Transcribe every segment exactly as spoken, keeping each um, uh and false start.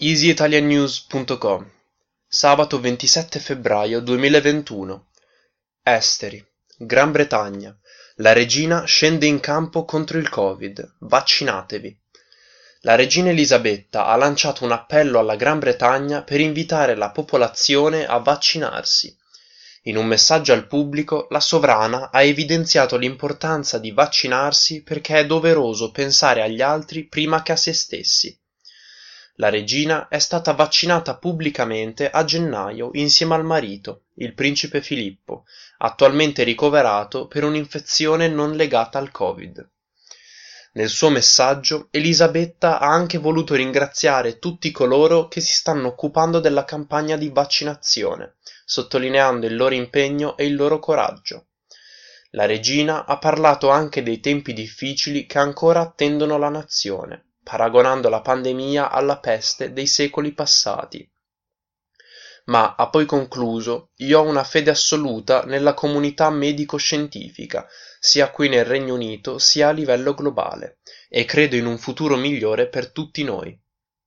easy italian news punto com Sabato ventisette febbraio duemilaventuno. Esteri, Gran Bretagna. La regina scende in campo contro il Covid. Vaccinatevi. La regina Elisabetta ha lanciato un appello alla Gran Bretagna per invitare la popolazione a vaccinarsi. In un messaggio al pubblico, la sovrana ha evidenziato l'importanza di vaccinarsi perché è doveroso pensare agli altri prima che a se stessi. La regina è stata vaccinata pubblicamente a gennaio insieme al marito, il principe Filippo, attualmente ricoverato per un'infezione non legata al Covid. Nel suo messaggio, Elisabetta ha anche voluto ringraziare tutti coloro che si stanno occupando della campagna di vaccinazione, sottolineando il loro impegno e il loro coraggio. La regina ha parlato anche dei tempi difficili che ancora attendono la nazione, paragonando la pandemia alla peste dei secoli passati. Ma ha poi concluso: io ho una fede assoluta nella comunità medico-scientifica, sia qui nel Regno Unito sia a livello globale, e credo in un futuro migliore per tutti noi.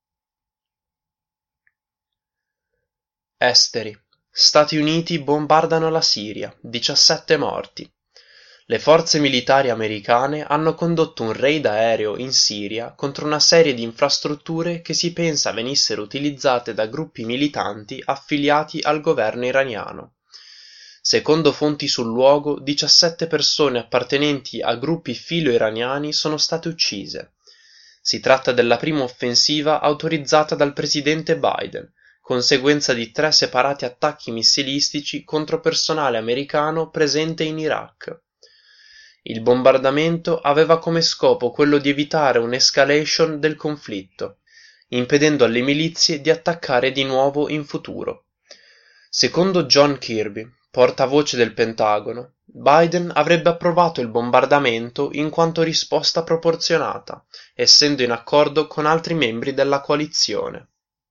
Esteri. Stati Uniti bombardano la Siria, diciassette morti. Le forze militari americane hanno condotto un raid aereo in Siria contro una serie di infrastrutture che si pensa venissero utilizzate da gruppi militanti affiliati al governo iraniano. Secondo fonti sul luogo, diciassette persone appartenenti a gruppi filo-iraniani sono state uccise. Si tratta della prima offensiva autorizzata dal presidente Biden, conseguenza di tre separati attacchi missilistici contro personale americano presente in Iraq. Il bombardamento aveva come scopo quello di evitare un'escalation del conflitto, impedendo alle milizie di attaccare di nuovo in futuro. Secondo John Kirby, portavoce del Pentagono, Biden avrebbe approvato il bombardamento in quanto risposta proporzionata, essendo in accordo con altri membri della coalizione.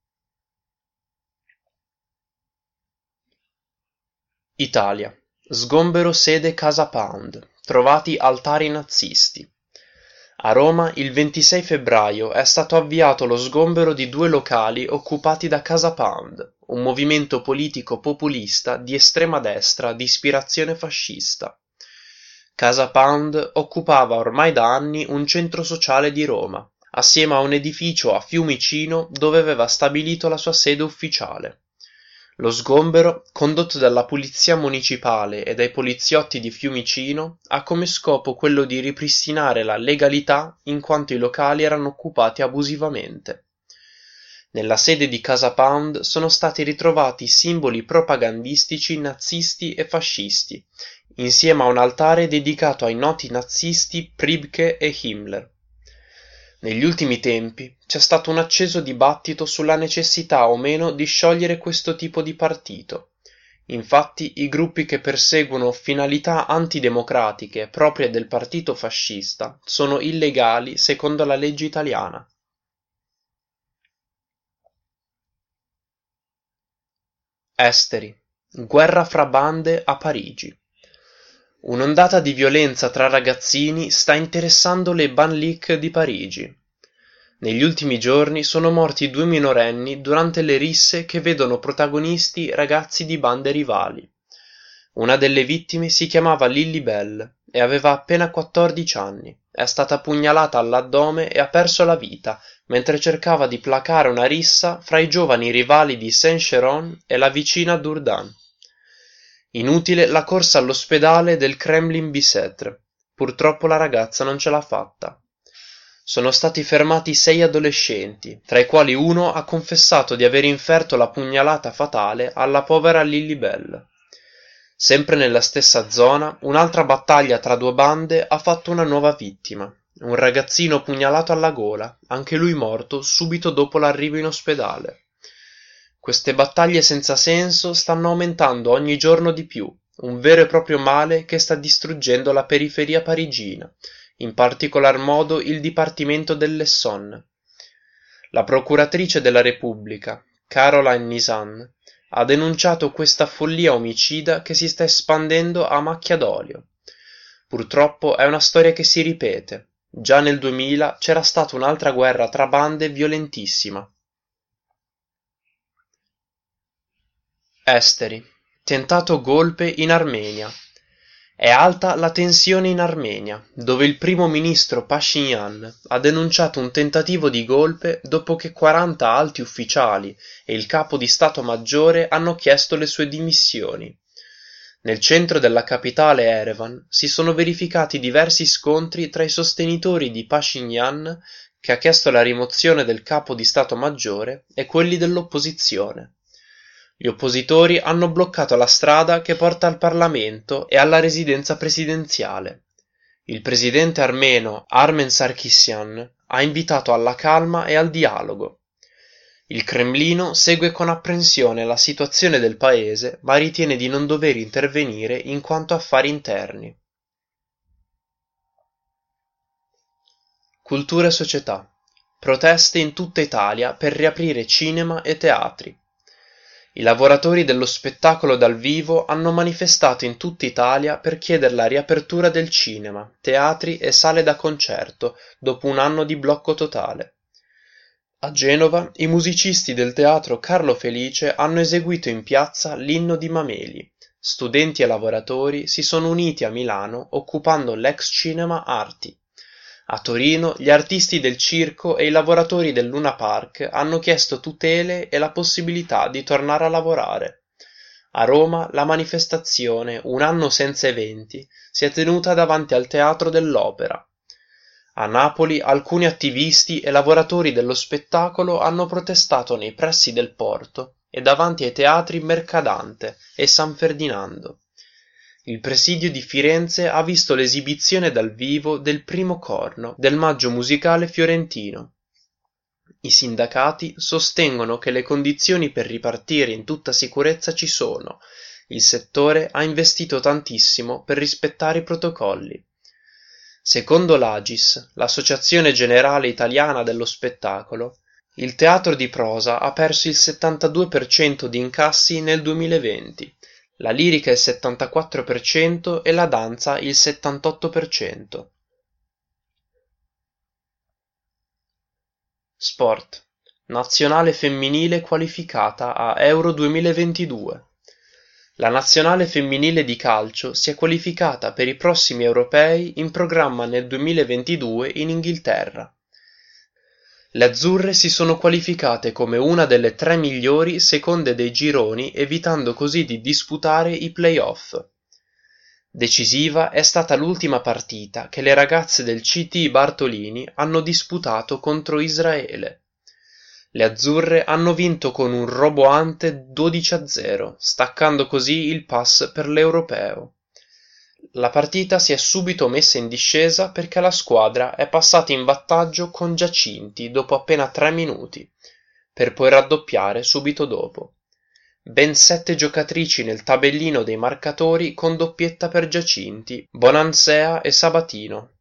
Italia. Sgombero sede Casa Pound. Trovati altari nazisti. A Roma il ventisei febbraio è stato avviato lo sgombero di due locali occupati da Casa Pound, un movimento politico populista di estrema destra di ispirazione fascista. Casa Pound occupava ormai da anni un centro sociale di Roma, assieme a un edificio a Fiumicino dove aveva stabilito la sua sede ufficiale. Lo sgombero, condotto dalla polizia municipale e dai poliziotti di Fiumicino, ha come scopo quello di ripristinare la legalità in quanto i locali erano occupati abusivamente. Nella sede di Casa Pound sono stati ritrovati simboli propagandistici nazisti e fascisti, insieme a un altare dedicato ai noti nazisti Priebke e Himmler. Negli ultimi tempi c'è stato un acceso dibattito sulla necessità o meno di sciogliere questo tipo di partito. Infatti i gruppi che perseguono finalità antidemocratiche proprie del partito fascista sono illegali secondo la legge italiana. Esteri. Guerra fra bande a Parigi. Un'ondata di violenza tra ragazzini sta interessando le banlieue di Parigi. Negli ultimi giorni sono morti due minorenni durante le risse che vedono protagonisti ragazzi di bande rivali. Una delle vittime si chiamava Lily Bell e aveva appena quattordici anni. È stata pugnalata all'addome e ha perso la vita mentre cercava di placare una rissa fra i giovani rivali di Saint-Chéron e la vicina Dourdan. Inutile la corsa all'ospedale del Kremlin-Bicêtre. Purtroppo la ragazza non ce l'ha fatta. Sono stati fermati sei adolescenti, tra i quali uno ha confessato di aver inferto la pugnalata fatale alla povera Lily Bell. Sempre nella stessa zona, un'altra battaglia tra due bande ha fatto una nuova vittima, un ragazzino pugnalato alla gola, anche lui morto subito dopo l'arrivo in ospedale. Queste battaglie senza senso stanno aumentando ogni giorno di più, un vero e proprio male che sta distruggendo la periferia parigina, in particolar modo il Dipartimento dell'Essonne. La procuratrice della Repubblica, Caroline Nizan, ha denunciato questa follia omicida che si sta espandendo a macchia d'olio. Purtroppo è una storia che si ripete. Già nel duemila c'era stata un'altra guerra tra bande violentissima. Esteri. Tentato golpe in Armenia. È alta la tensione in Armenia, dove il primo ministro Pashinyan ha denunciato un tentativo di golpe dopo che quaranta alti ufficiali e il capo di Stato Maggiore hanno chiesto le sue dimissioni. Nel centro della capitale Erevan si sono verificati diversi scontri tra i sostenitori di Pashinyan, che ha chiesto la rimozione del capo di Stato Maggiore, e quelli dell'opposizione. Gli oppositori hanno bloccato la strada che porta al Parlamento e alla residenza presidenziale. Il presidente armeno Armen Sarkisyan ha invitato alla calma e al dialogo. Il Cremlino segue con apprensione la situazione del paese, ma ritiene di non dover intervenire in quanto affari interni. Cultura e società. Proteste in tutta Italia per riaprire cinema e teatri. I lavoratori dello spettacolo dal vivo hanno manifestato in tutta Italia per chiedere la riapertura del cinema, teatri e sale da concerto dopo un anno di blocco totale. A Genova i musicisti del teatro Carlo Felice hanno eseguito in piazza l'inno di Mameli. Studenti e lavoratori si sono uniti a Milano occupando l'ex cinema Arti. A Torino gli artisti del circo e i lavoratori del Luna Park hanno chiesto tutele e la possibilità di tornare a lavorare. A Roma la manifestazione Un anno senza eventi si è tenuta davanti al Teatro dell'Opera. A Napoli alcuni attivisti e lavoratori dello spettacolo hanno protestato nei pressi del porto e davanti ai teatri Mercadante e San Ferdinando. Il presidio di Firenze ha visto l'esibizione dal vivo del primo corno del Maggio musicale fiorentino. I sindacati sostengono che le condizioni per ripartire in tutta sicurezza ci sono. Il settore ha investito tantissimo per rispettare i protocolli. Secondo l'Agis, l'Associazione Generale Italiana dello Spettacolo, il teatro di prosa ha perso il settantadue per cento di incassi nel duemilaventi, la lirica il settantaquattro per cento e la danza il settantotto per cento. Sport. Nazionale femminile qualificata a Euro duemilaventidue. La nazionale femminile di calcio si è qualificata per i prossimi europei in programma nel duemilaventidue in Inghilterra. Le azzurre si sono qualificate come una delle tre migliori seconde dei gironi, evitando così di disputare i play-off. Decisiva è stata l'ultima partita che le ragazze del C T Bartolini hanno disputato contro Israele. Le azzurre hanno vinto con un roboante dodici a zero, staccando così il pass per l'Europeo. La partita si è subito messa in discesa perché la squadra è passata in vantaggio con Giacinti dopo appena tre minuti, per poi raddoppiare subito dopo. Ben sette giocatrici nel tabellino dei marcatori con doppietta per Giacinti, Bonansea e Sabatino.